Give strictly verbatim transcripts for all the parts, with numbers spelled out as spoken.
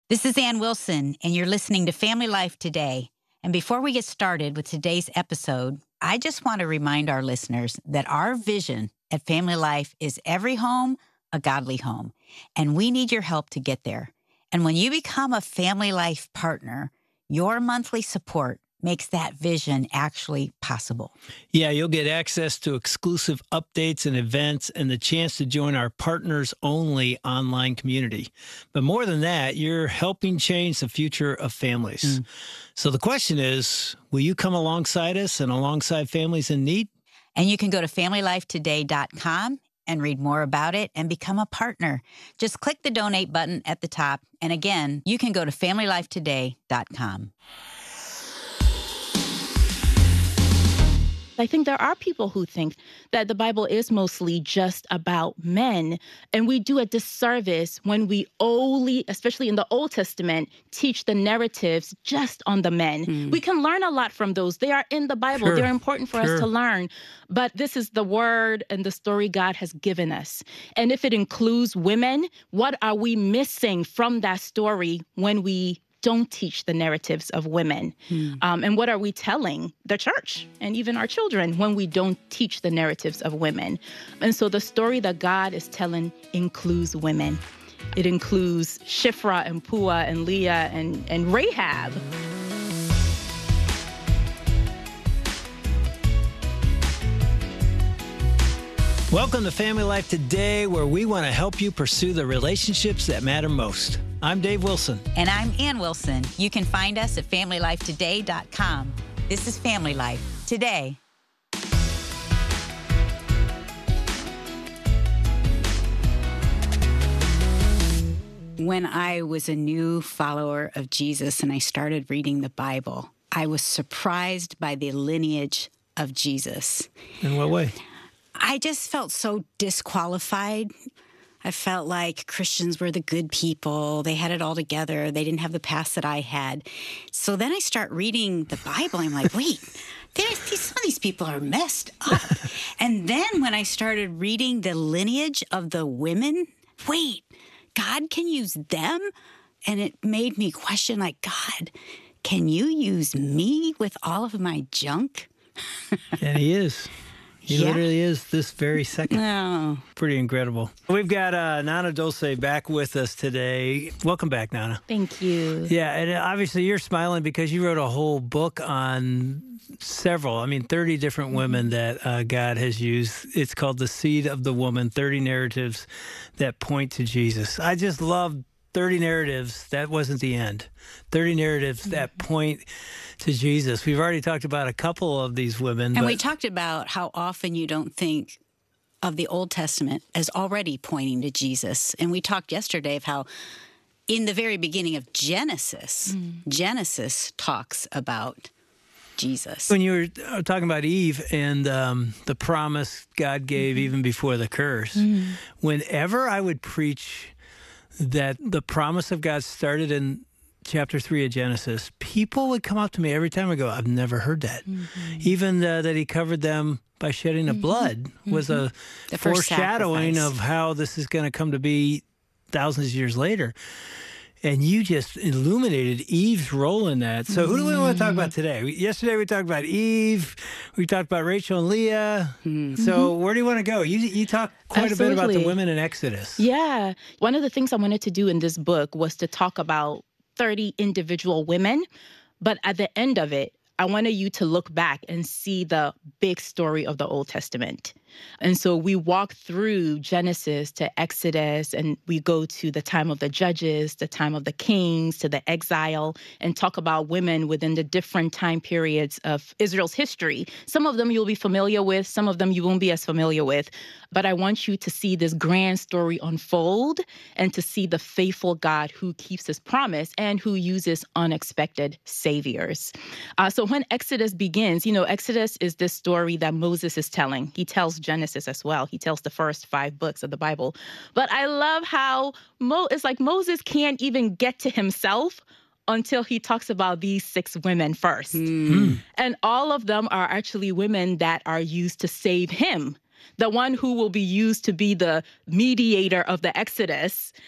This is Ann Wilson, and you're listening to Family Life Today. And before we get started with today's episode, I just want to remind our listeners that our vision at Family Life is every home, a godly home. And we need your help to get there. And when you become a Family Life partner, your monthly support makes that vision actually possible. Yeah, you'll get access to exclusive updates and events and the chance to join our partners-only online community. But more than that, you're helping change the future of families. Mm. So the question is, will you come alongside us and alongside families in need? And you can go to family life today dot com and read more about it and become a partner. Just click the donate button at the top. And again, you can go to family life today dot com. I think there are people who think that the Bible is mostly just about men, and we do a disservice when we only, especially in the Old Testament, teach the narratives just on the men. Mm. We can learn a lot from those. They are in the Bible. Sure. They're important for sure. us to learn. But this is the word and the story God has given us. And if it includes women, what are we missing from that story when we don't teach the narratives of women? Hmm. Um, and what are we telling the church and even our children when we don't teach the narratives of women? And so the story that God is telling includes women. It includes Shiphrah and Puah and Leah and, and Rahab. Welcome to Family Life Today, where we want to help you pursue the relationships that matter most. I'm Dave Wilson. And I'm Ann Wilson. You can find us at family life today dot com. This is Family Life Today. When I was a new follower of Jesus and I started reading the Bible, I was surprised by the lineage of Jesus. In what way? I just felt so disqualified. I felt like Christians were the good people. They had it all together. They didn't have the past that I had. So then I start reading the Bible. I'm like, wait, these, some of these people are messed up. And then when I started reading the lineage of the women, wait, God can use them? And it made me question, like, God, can you use me with all of my junk? And he is. He yeah. literally is this very second. Oh. Pretty incredible. We've got uh, Nana Dulce back with us today. Welcome back, Nana. Thank you. Yeah, and obviously you're smiling because you wrote a whole book on several, I mean, thirty different mm-hmm. women that uh, God has used. It's called The Seed of the Woman, thirty narratives that point to Jesus. I just love thirty narratives. That wasn't the end. thirty narratives mm-hmm. that point to Jesus. We've already talked about a couple of these women. And but... we talked about how often you don't think of the Old Testament as already pointing to Jesus. And we talked yesterday of how in the very beginning of Genesis, mm. Genesis talks about Jesus. When you were talking about Eve and um, the promise God gave mm-hmm. even before the curse, mm. whenever I would preach that the promise of God started in chapter three of Genesis, people would come up to me every time and go, I've never heard that. Mm-hmm. Even uh, that he covered them by shedding of mm-hmm. blood was mm-hmm. a the foreshadowing sacrifice. Of how this is going to come to be thousands of years later. And you just illuminated Eve's role in that. So who do we want to talk about today? We, yesterday we talked about Eve. We talked about Rachel and Leah. Mm-hmm. So where do you want to go? You you talked quite Absolutely. a bit about the women in Exodus. Yeah. One of the things I wanted to do in this book was to talk about thirty individual women. But at the end of it, I wanted you to look back and see the big story of the Old Testament. And so we walk through Genesis to Exodus, and we go to the time of the judges, the time of the kings, to the exile, and talk about women within the different time periods of Israel's history. Some of them you'll be familiar with, some of them you won't be as familiar with. But I want you to see this grand story unfold and to see the faithful God who keeps his promise and who uses unexpected saviors. Uh, so when Exodus begins, you know, Exodus is this story that Moses is telling. He tells Genesis as well. He tells the first five books of the Bible. But I love how Mo- it's like Moses can't even get to himself until he talks about these six women first. Mm. And all of them are actually women that are used to save him. The one who will be used to be the mediator of the Exodus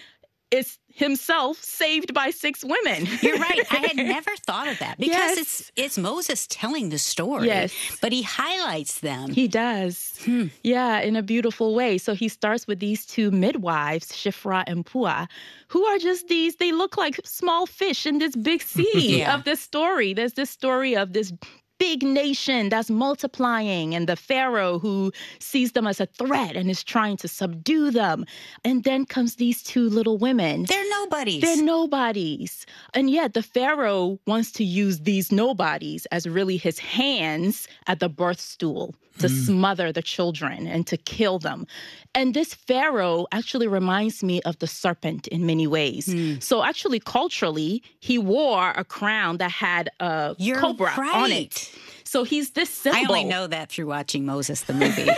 is himself saved by six women. You're right. I had never thought of that because Yes. it's it's Moses telling the story. Yes. But he highlights them. He does. Hmm. Yeah, in a beautiful way. So he starts with these two midwives, Shifra and Pua, who are just these, they look like small fish in this big sea Yeah. of this story. There's this story of this big nation that's multiplying, and the Pharaoh who sees them as a threat and is trying to subdue them. And then comes these two little women. They're nobodies. They're nobodies. And yet the Pharaoh wants to use these nobodies as really his hands at the birth stool to smother the children and to kill them. And this Pharaoh actually reminds me of the serpent in many ways. So actually, culturally, he wore a crown that had a You're cobra right. on it. So he's this symbol. I only know that through watching Moses, the movie.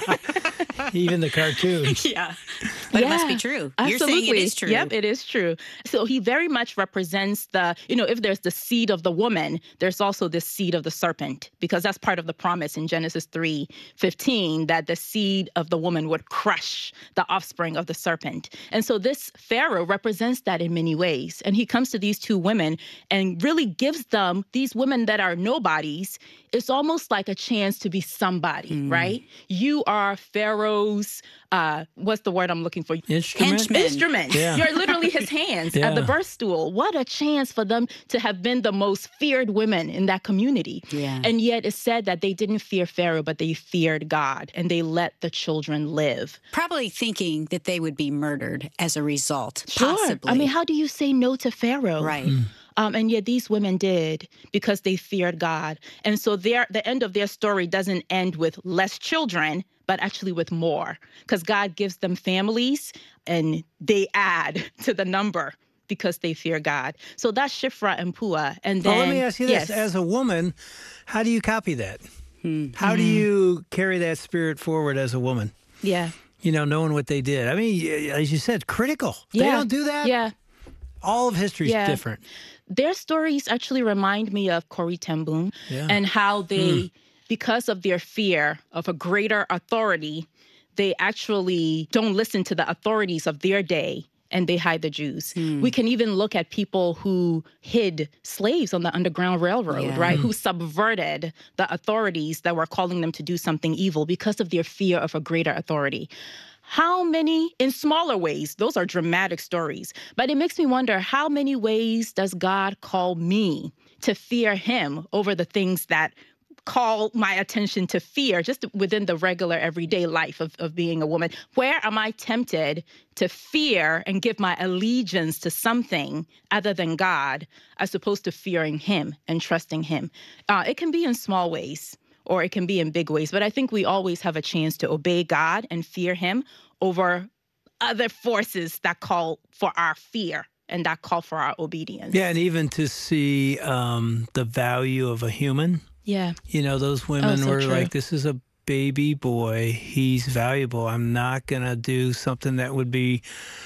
Even the cartoon. Yeah. But it must be Yeah, true. Absolutely. You're saying it is true. Yep, it is true. So he very much represents the, you know, if there's the seed of the woman, there's also the seed of the serpent, because that's part of the promise in Genesis three fifteen that the seed of the woman would crush the offspring of the serpent. And so this Pharaoh represents that in many ways. And he comes to these two women and really gives them, these women that are nobodies, it's almost like a chance to be somebody, right? You are Pharaoh's, uh, what's the word I'm looking for? Instrument? Henchman. Instrument. Yeah. You're literally his hands at the Yeah. birth stool. What a chance for them to have been the most feared women in that community. Yeah. And yet it said that they didn't fear Pharaoh, but they feared God, and they let the children live. Probably thinking that they would be murdered as a result. Sure. Possibly. I mean, how do you say no to Pharaoh? Right. Um, and yet these women did because they feared God. And so their, the end of their story doesn't end with less children, but actually with more, because God gives them families and they add to the number because they fear God. So that's Shifra and Pua. And then, Well, let me ask you this. yes. As a woman, how do you copy that? How do you carry that spirit forward as a woman? Yeah. You know, knowing what they did. I mean, as you said, critical. They Yeah. don't do that. Yeah. All of history's Yeah. different. Their stories actually remind me of Corrie ten Boom Yeah. and how they, because of their fear of a greater authority, they actually don't listen to the authorities of their day and they hide the Jews. We can even look at people who hid slaves on the Underground Railroad, Yeah. right? Who subverted the authorities that were calling them to do something evil because of their fear of a greater authority. How many, in smaller ways, those are dramatic stories, but it makes me wonder, how many ways does God call me to fear him over the things that call my attention to fear just within the regular everyday life of, of being a woman? Where am I tempted to fear and give my allegiance to something other than God as opposed to fearing him and trusting him? Uh, it can be in small ways, or it can be in big ways. But I think we always have a chance to obey God and fear him over other forces that call for our fear and that call for our obedience. Yeah, and even to see um, the value of a human. Yeah. You know, those women Oh, so were true. like, this is a baby boy. He's valuable. I'm not going to do something that would be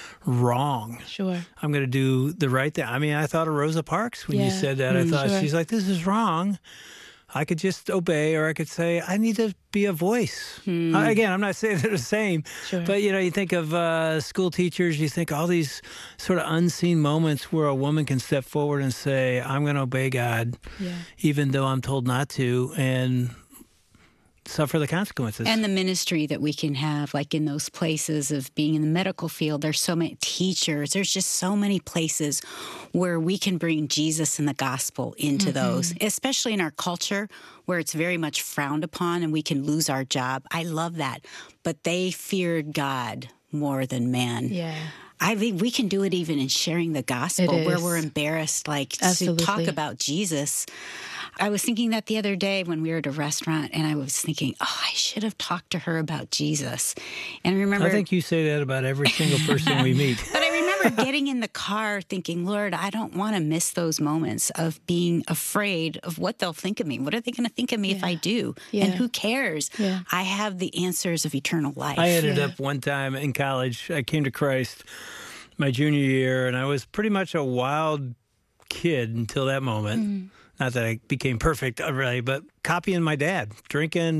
wrong. Sure. I'm going to do the right thing. I mean, I thought of Rosa Parks when you Yeah. said that. I Mm, thought, sure. she's like, this is wrong. I could just obey, or I could say, I need to be a voice. Uh, again, I'm not saying they're the same, Sure. but, you know, you think of uh, school teachers, you think all these sort of unseen moments where a woman can step forward and say, I'm going to obey God, Yeah. even though I'm told not to, and suffer the consequences. And the ministry that we can have, like in those places of being in the medical field, there's so many teachers. There's just so many places where we can bring Jesus and the gospel into those, especially in our culture where it's very much frowned upon and we can lose our job. I love that. But they feared God more than man. Yeah. I think we can do it even in sharing the gospel It where is. we're embarrassed, like to Absolutely. talk about Jesus. I was thinking that the other day when we were at a restaurant, and I was thinking, oh, I should have talked to her about Jesus. And I remember, I think you say that about every single person we meet. but I remember getting in the car thinking, Lord, I don't want to miss those moments of being afraid of what they'll think of me. What are they going to think of me if I do? Yeah. And who cares? Yeah. I have the answers of eternal life. I ended Yeah. up one time in college. I came to Christ my junior year, and I was pretty much a wild kid until that moment. Not that I became perfect, uh, really, but copying my dad, drinking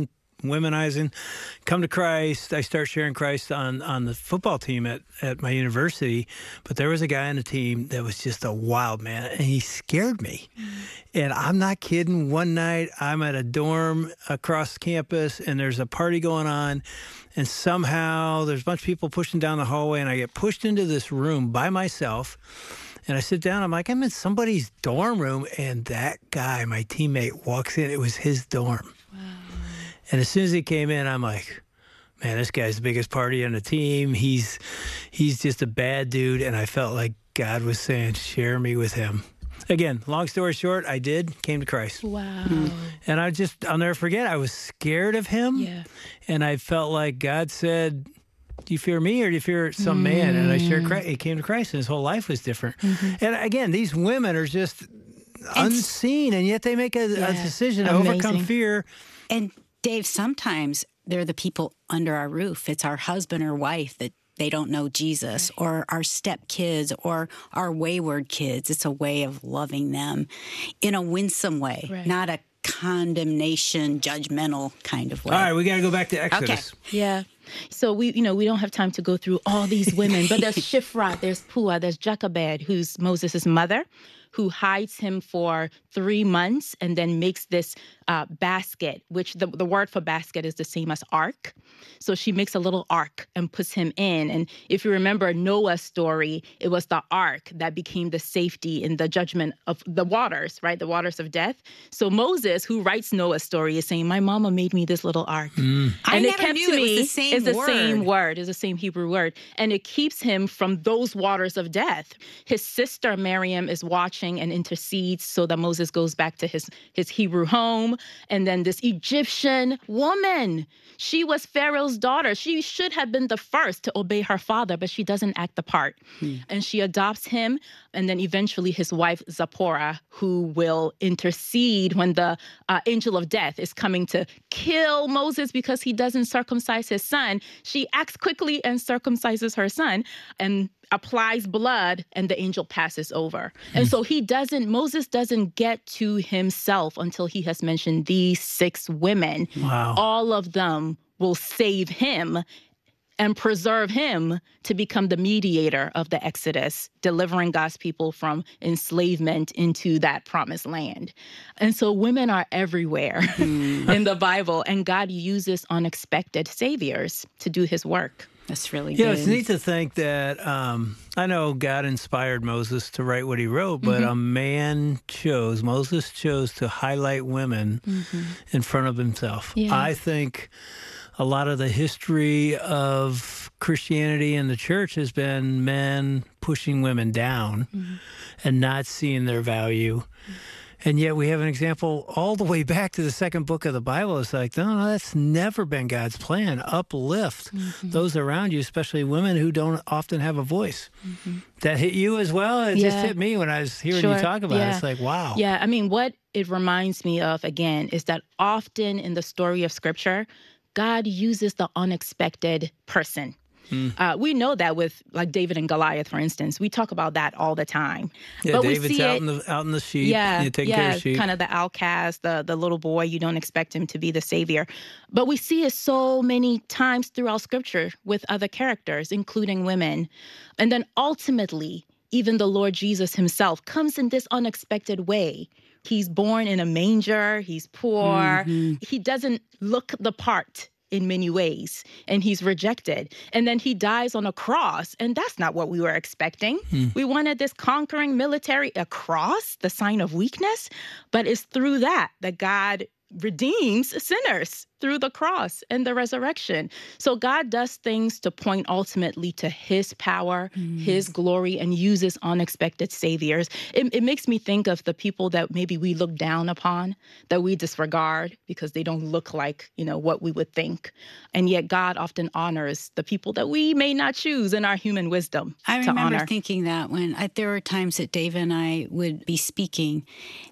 womenizing, come to Christ. I start sharing Christ on, on the football team at, at my university. But there was a guy on the team that was just a wild man, and he scared me. Mm. And I'm not kidding. One night, I'm at a dorm across campus, and there's a party going on. And somehow there's a bunch of people pushing down the hallway, and I get pushed into this room by myself. And I sit down. I'm like, I'm in somebody's dorm room. And that guy, my teammate, walks in. It was his dorm. Wow. And as soon as he came in, I'm like, man, this guy's the biggest party on the team. He's he's just a bad dude. And I felt like God was saying, share me with him. Again, long story short, I did, came to Christ. Wow. Mm-hmm. And I just, I'll never forget, I was scared of him. Yeah. And I felt like God said, do you fear me or do you fear some mm. man? And I shared Christ. He came to Christ and his whole life was different. Mm-hmm. And again, these women are just and, unseen, and yet they make a, yeah, a decision to amazing. overcome fear. And Dave, sometimes they're the people under our roof. It's our husband or wife that they don't know Jesus, right. or our stepkids or our wayward kids. It's a way of loving them in a winsome way, right. not a condemnation, judgmental kind of way. All right, we got to go back to Exodus. Okay. Yeah. So we, you know, we don't have time to go through all these women, but there's Shiphrah, there's Puah, there's Jochebed, who's Moses' mother, who hides him for three months and then makes this uh, basket, which the, the word for basket is the same as ark. So she makes a little ark and puts him in. And if you remember Noah's story, it was the ark that became the safety in the judgment of the waters, right? The waters of death. So Moses, who writes Noah's story, is saying, my mama made me this little ark. Mm. And I it never kept knew to me, it was the same it's the word. same word. It's the same Hebrew word. And it keeps him from those waters of death. His sister Miriam is watching and intercedes so that Moses goes back to his, his Hebrew home. And then this Egyptian woman, she was Pharaoh's daughter. She should have been the first to obey her father, but she doesn't act the part. Hmm. And she adopts him. And then eventually his wife, Zipporah, who will intercede when the uh, angel of death is coming to kill Moses because he doesn't circumcise his son. She acts quickly and circumcises her son and applies blood, and the angel passes over. Hmm. And so he doesn't, Moses doesn't get to himself until he has mentioned these six women. Wow. All of them will save him and preserve him to become the mediator of the Exodus, delivering God's people from enslavement into that promised land. And so women are everywhere mm. in the Bible, and God uses unexpected saviors to do his work. That's really yeah, good. It's neat to think that, um, I know God inspired Moses to write what he wrote, but mm-hmm. a man chose, Moses chose to highlight women mm-hmm. in front of himself. Yeah. I think a lot of the history of Christianity and the church has been men pushing women down mm-hmm. and not seeing their value. Mm-hmm. And yet we have an example all the way back to the second book of the Bible. It's like, no, no, that's never been God's plan. Uplift mm-hmm. those around you, especially women who don't often have a voice. Mm-hmm. That hit you as well? It yeah. just hit me when I was hearing sure. you talk about yeah. it. It's like, wow. Yeah, I mean, what it reminds me of, again, is that often in the story of Scripture, God uses the unexpected person. Mm. Uh, we know that with like David and Goliath, for instance. We talk about that all the time. Yeah, but David's we see out it, in the out in the sheep. Yeah, You're taking yeah, care of sheep. Kind of the outcast, the the little boy. You don't expect him to be the savior, but we see it so many times throughout Scripture with other characters, including women, and then ultimately, even the Lord Jesus himself comes in this unexpected way. He's born in a manger. He's poor. Mm-hmm. He doesn't look the part in many ways, and he's rejected. And then he dies on a cross, and that's not what we were expecting. Hmm. We wanted this conquering military, a cross, the sign of weakness, but it's through that that God redeems sinners through the cross and the resurrection. So God does things to point ultimately to his power, mm. his glory, and uses unexpected saviors. It, it makes me think of the people that maybe we look down upon, that we disregard because they don't look like, you know, what we would think. And yet God often honors the people that we may not choose in our human wisdom I to remember honor. thinking that when I, there were times that Dave and I would be speaking,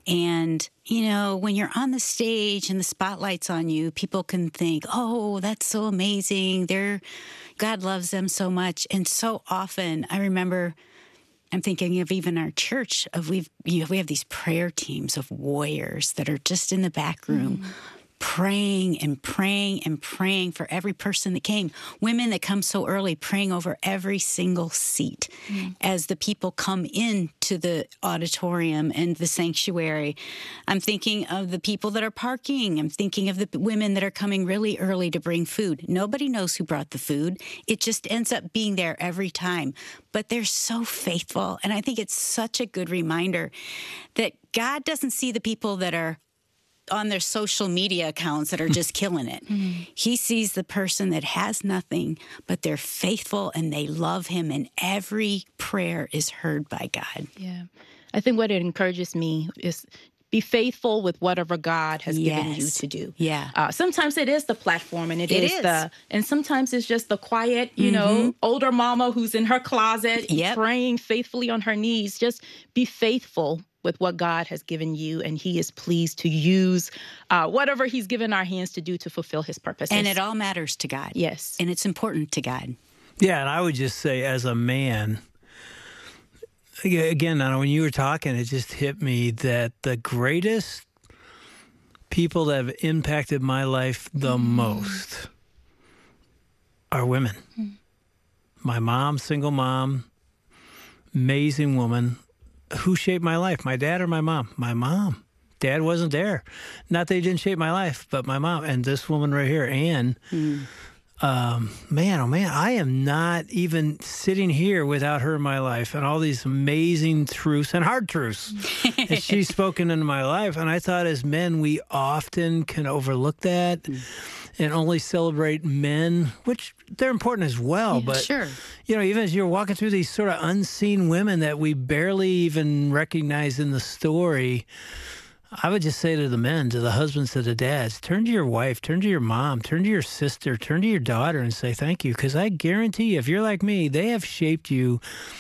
and you know, when you're on the stage and the spotlight's on you, people can think, oh, that's so amazing. They're, God loves them so much. And so often I remember, I'm thinking of even our church, of we've, you know, we have these prayer teams of warriors that are just in the back room, mm. praying and praying and praying for every person that came. Women that come so early, praying over every single seat mm. as the people come into the auditorium and the sanctuary. I'm thinking of the people that are parking. I'm thinking of the women that are coming really early to bring food. Nobody knows who brought the food. It just ends up being there every time. But they're so faithful. And I think it's such a good reminder that God doesn't see the people that are on their social media accounts that are just killing it. Mm-hmm. He sees the person that has nothing, but they're faithful and they love him, and every prayer is heard by God. Yeah. I think what it encourages me is be faithful with whatever God has yes. given you to do. Yeah. Uh, sometimes it is the platform, and it, it is, is the, and sometimes it's just the quiet, you mm-hmm. know, older mama who's in her closet yep. praying faithfully on her knees. Just be faithful with what God has given you, and he is pleased to use uh, whatever he's given our hands to do to fulfill his purposes. And it all matters to God. Yes. And it's important to God. Yeah, and I would just say as a man, again, Nana, when you were talking, it just hit me that the greatest people that have impacted my life the mm. most are women. Mm. My mom, single mom, amazing woman. Who shaped my life, my dad or my mom? My mom. Dad wasn't there. Not that he didn't shape my life, but my mom. And this woman right here, Anne, mm. um, man, oh man, I am not even sitting here without her in my life and all these amazing truths and hard truths that she's spoken into my life. And I thought as men, we often can overlook that. Mm. And only celebrate men, which they're important as well. Yeah, but, sure. you know, even as you're walking through these sort of unseen women that we barely even recognize in the story, I would just say to the men, to the husbands, to the dads, turn to your wife, turn to your mom, turn to your sister, turn to your daughter and say thank you. Because I guarantee you, if you're like me, they have shaped you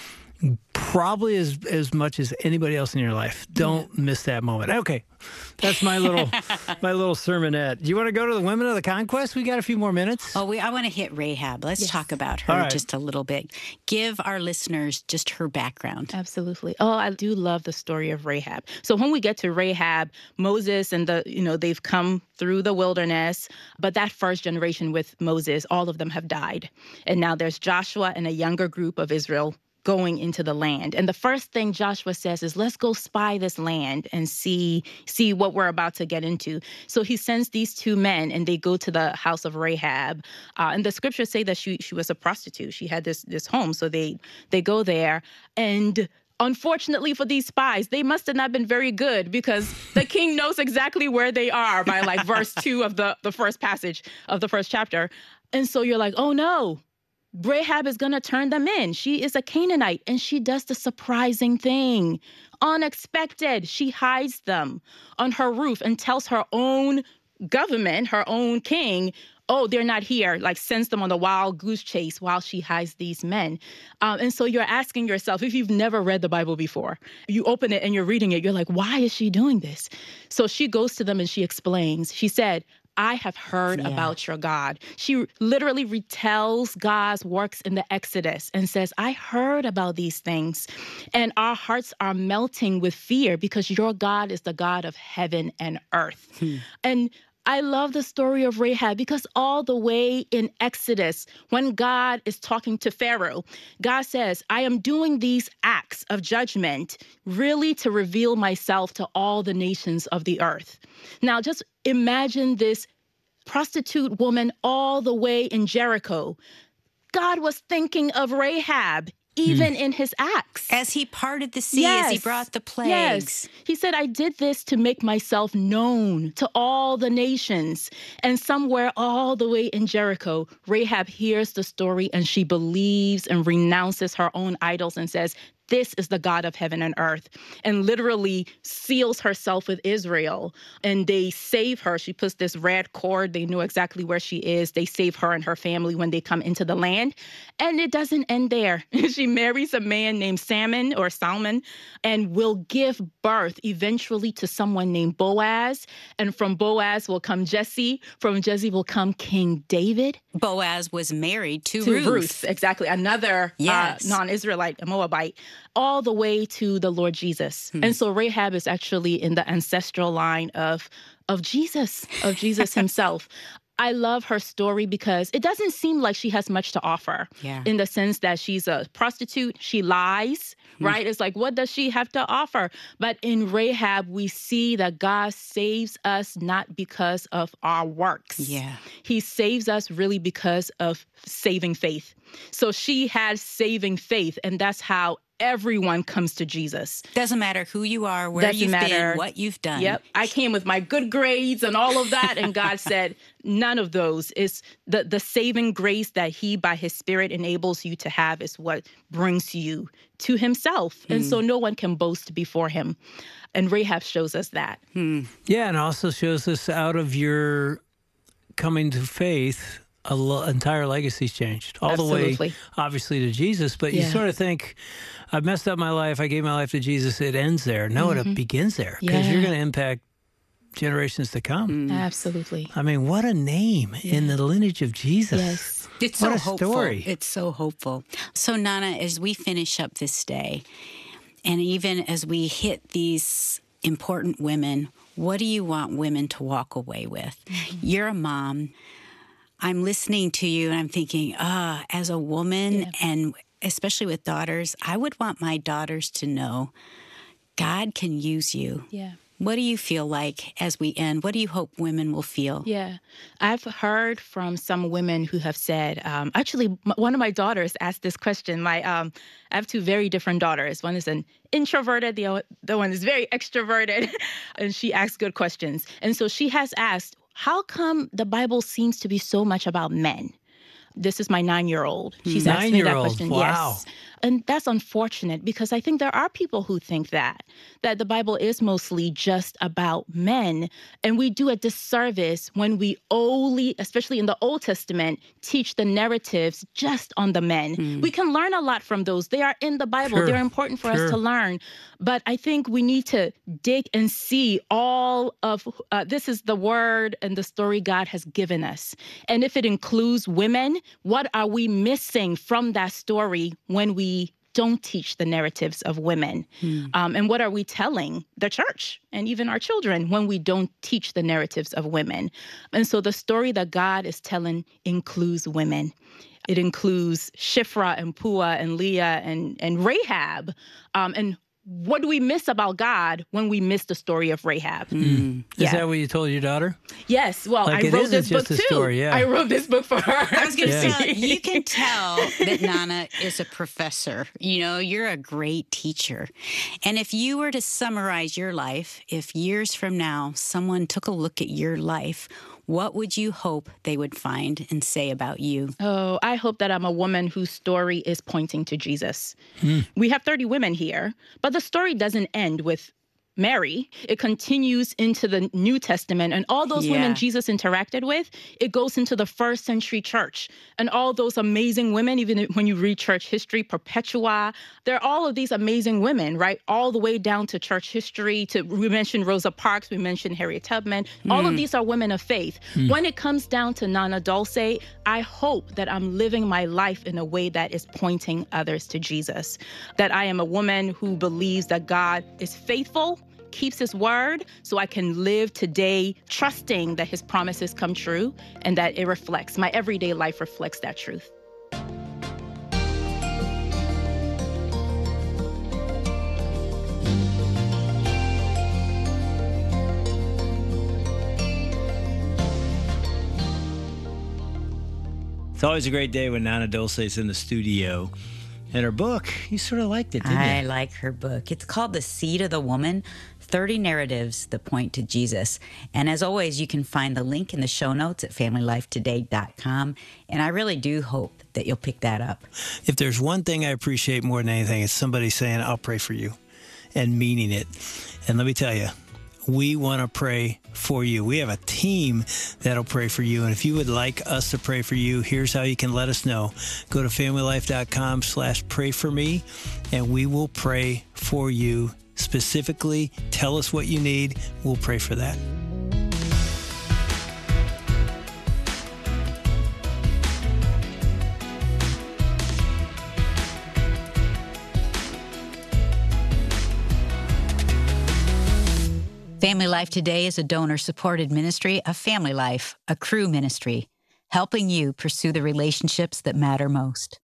probably as as much as anybody else in your life. Don't yeah. miss that moment. Okay, that's my little my little sermonette. Do you want to go to the women of the conquest? We got a few more minutes. Oh, we I want to hit Rahab. Let's yes. talk about her right. just a little bit. Give our listeners just her background. Absolutely. Oh, I do love the story of Rahab. So when we get to Rahab, Moses and the you know they've come through the wilderness, but that first generation with Moses, all of them have died, and now there's Joshua and a younger group of Israel going into the land. And the first thing Joshua says is, let's go spy this land and see see what we're about to get into. So he sends these two men, and they go to the house of Rahab. Uh, and the scriptures say that she she was a prostitute. She had this this home. So they they go there. And unfortunately for these spies, they must have not been very good, because the king knows exactly where they are by like verse two of the, the first passage of the first chapter. And so you're like, oh no. Rahab is going to turn them in. She is a Canaanite, and she does the surprising thing. Unexpected. She hides them on her roof and tells her own government, her own king, oh, they're not here, like sends them on the wild goose chase while she hides these men. Um, and so you're asking yourself, if you've never read the Bible before, you open it and you're reading it, you're like, why is she doing this? So she goes to them and she explains. She said, I have heard yeah. about your God. She literally retells God's works in the Exodus and says, I heard about these things, and our hearts are melting with fear because your God is the God of heaven and earth. Hmm. And I love the story of Rahab because all the way in Exodus, when God is talking to Pharaoh, God says, I am doing these acts of judgment really to reveal myself to all the nations of the earth. Now, just imagine this prostitute woman all the way in Jericho. God was thinking of Rahab even hmm. in his acts. As he parted the sea, yes. as he brought the plagues. Yes. He said, I did this to make myself known to all the nations. And somewhere all the way in Jericho, Rahab hears the story and she believes and renounces her own idols and says, this is the God of heaven and earth, and literally seals herself with Israel. And they save her. She puts this red cord. They know exactly where she is. They save her and her family when they come into the land. And it doesn't end there. She marries a man named Salmon or Salmon and will give birth eventually to someone named Boaz. And from Boaz will come Jesse. From Jesse will come King David. Boaz was married to, to Ruth. Ruth. Exactly. Another yes. uh, non-Israelite, a Moabite. all the way to the Lord Jesus. Hmm. And so Rahab is actually in the ancestral line of, of Jesus, of Jesus himself. I love her story because it doesn't seem like she has much to offer yeah. in the sense that she's a prostitute. She lies, mm. right? It's like, what does she have to offer? But in Rahab, we see that God saves us not because of our works. Yeah. He saves us really because of saving faith. So she has saving faith, and that's how everyone comes to Jesus. Doesn't matter who you are, where Doesn't you've matter. been, what you've done. Yep. I came with my good grades and all of that. And God said, none of those. Is the, the saving grace that he, by his Spirit, enables you to have is what brings you to himself. Hmm. And so no one can boast before him. And Rahab shows us that. Hmm. Yeah, and also shows us out of your coming to faith, an lo- entire legacy's changed. All Absolutely. the way, obviously, to Jesus. But Yeah. you sort of think, I've messed up my life. I gave my life to Jesus. It ends there. No, mm-hmm. it begins there because Yeah. you're going to impact generations to come. Mm. Absolutely. I mean, what a name yeah. in the lineage of Jesus. Yes. It's what so a hopeful. Story. It's so hopeful. So, Nana, as we finish up this day, and even as we hit these important women, what do you want women to walk away with? Mm-hmm. You're a mom. I'm listening to you and I'm thinking, ah, as a woman yeah. and especially with daughters, I would want my daughters to know God can use you. Yeah. What do you feel like as we end? What do you hope women will feel? Yeah. I've heard from some women who have said, um, actually, m- one of my daughters asked this question. My, um, I have two very different daughters. One is an introverted, the other one is very extroverted, and she asks good questions. And so she has asked, how come the Bible seems to be so much about men? This is my nine-year-old. She's asked me that question. Wow. Yes. And that's unfortunate because I think there are people who think that, that the Bible is mostly just about men. And we do a disservice when we only, especially in the Old Testament, teach the narratives just on the men. Mm. We can learn a lot from those. They are in the Bible. Sure. They're important for sure. us to learn. But I think we need to dig and see all of, uh, this is the word and the story God has given us. And if it includes women, what are we missing from that story when we don't teach the narratives of women? Hmm. Um, and what are we telling the church and even our children when we don't teach the narratives of women? And so the story that God is telling includes women. It includes Shiphrah and Puah and Leah and, and Rahab. Um, and what do we miss about God when we miss the story of Rahab? Mm. Yeah. Is that what you told your daughter? Yes. Well, like I wrote this book too. Story, yeah. I wrote this book for her. I was going to yeah. say, you can tell that Nana is a professor. You know, you're a great teacher. And if you were to summarize your life, if years from now someone took a look at your life, what would you hope they would find and say about you? Oh, I hope that I'm a woman whose story is pointing to Jesus. Hmm. We have thirty women here, but the story doesn't end with Mary. It continues into the New Testament, and all those yeah. women Jesus interacted with, it goes into the first century church. And all those amazing women, even when you read church history, Perpetua, there are all of these amazing women, right? All the way down to church history. To we mentioned Rosa Parks, we mentioned Harriet Tubman. Mm. All of these are women of faith. Mm. When it comes down to Nana Dulce, I hope that I'm living my life in a way that is pointing others to Jesus. That I am a woman who believes that God is faithful, keeps his word, so I can live today trusting that his promises come true and that it reflects, my everyday life reflects that truth. It's always a great day when Nana Dulce is in the studio. And her book, you sort of liked it, didn't you? I like her book. It's called The Seed of the Woman, thirty Narratives That Point to Jesus. And as always, you can find the link in the show notes at family life today dot com. And I really do hope that you'll pick that up. If there's one thing I appreciate more than anything, it's somebody saying, I'll pray for you, and meaning it. And let me tell you, we want to pray for you. We have a team that'll pray for you. And if you would like us to pray for you, here's how you can let us know. Go to family life dot com slash pray for me, and we will pray for you specifically. Tell us what you need. We'll pray for that. Family Life Today is a donor-supported ministry of Family Life, a Cru ministry, helping you pursue the relationships that matter most.